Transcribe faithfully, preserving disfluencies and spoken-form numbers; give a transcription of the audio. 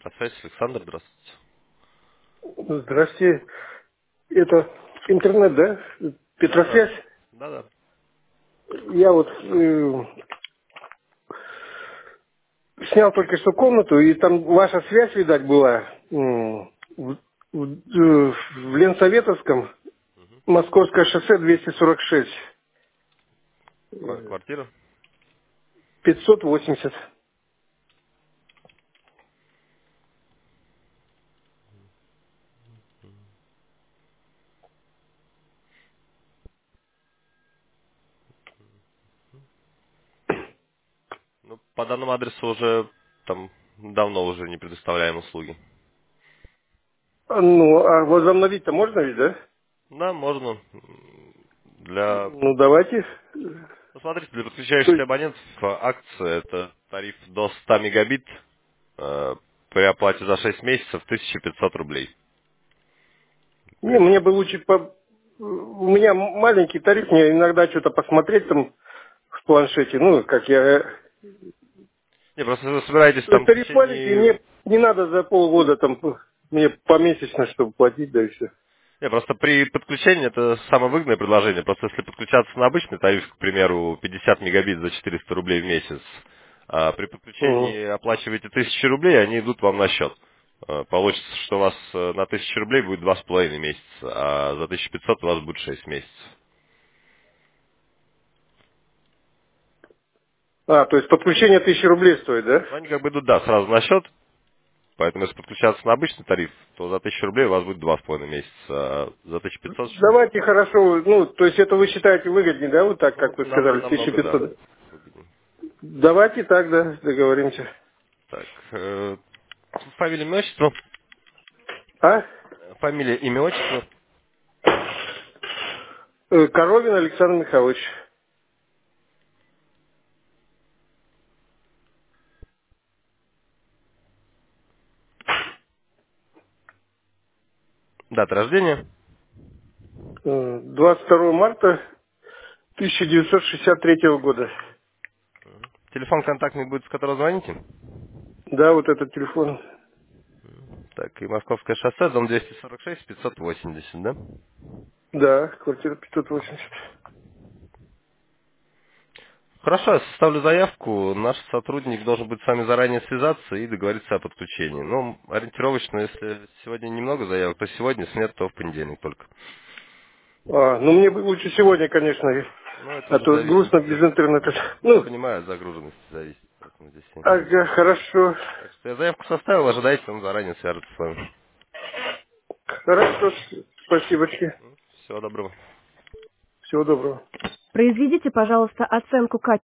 Красавец Александр, здравствуйте. Здравствуйте. Это интернет, да? Да, да. Петросвязь? Да, да. Я вот э, снял только что комнату, и там ваша связь, видать, была м, в, в, э, в Ленсоветовском, Московское шоссе двести сорок шесть, Ква- э, Квартира. пятьсот восемьдесят. Ну, по данному адресу уже там давно уже не предоставляем услуги. А, Ну, а возобновить-то можно ведь, да? Да, можно. М, Для... Ну, давайте. Посмотрите, для То подключающихся есть, абонентов э, акция это тариф до ста мегабит э, при оплате за шесть месяцев тысяча пятьсот рублей. не, При- мне бы лучше по... У меня маленький тариф, мне иногда что-то посмотреть там в планшете, ну, как я Не, просто вы собираетесь То есть там в тариф маленький, течение... мне не надо за полгода там мне помесячно, чтобы платить, да и все. Не, просто при подключении это самое выгодное предложение. Просто если подключаться на обычный тариф, к примеру, пятьдесят мегабит за четыреста рублей в месяц, а при Угу. подключении оплачиваете тысячу рублей, они идут вам на счет. А, Получится, что у вас э, на тысячу рублей будет два с половиной месяца, а за тысячу пятьсот у вас будет шесть месяцев. А, то есть подключение тысячи рублей стоит, да? Но они как бы идут, да, сразу на счет, поэтому если подключаться на обычный тариф, то за тысячу рублей у вас будет два с половиной месяца, а за тысячу пятьсот, Давайте хорошо, ну, то есть это вы считаете выгоднее, да, вот так, ну, как вы нам- сказали, тысяча намного, да, пятьсот. выгоднее. Давайте так, да, договоримся. Так, э, фамилия, имя, отчество. А? Фамилия, имя, отчество. Э, Коровин Александр Михайлович. Дата рождения. Э, двадцать второго марта тысяча девятьсот шестьдесят третьего года. Телефон контактный будет, с которого звоните. Да, вот этот телефон. Так, и Московское шоссе, дом двести сорок шесть, пятьсот восемьдесят, да? Да, квартира пятьсот восемьдесят. Хорошо, я составлю заявку. Наш сотрудник должен будет с вами заранее связаться и договориться о подключении. Ну, ориентировочно, если сегодня немного заявок, то сегодня, если нет, то в понедельник только. А, ну мне бы лучше сегодня, конечно, Ну, это а уже то зависит, грустно без да. интернета. Я Ну, понимаю, от загруженности зависит, поэтому здесь я не ага, могу. хорошо. Так что я заявку составил, ожидайте, он заранее свяжется с вами. Хорошо, спасибо. Всего доброго. Всего доброго. Произведите, пожалуйста, оценку качества.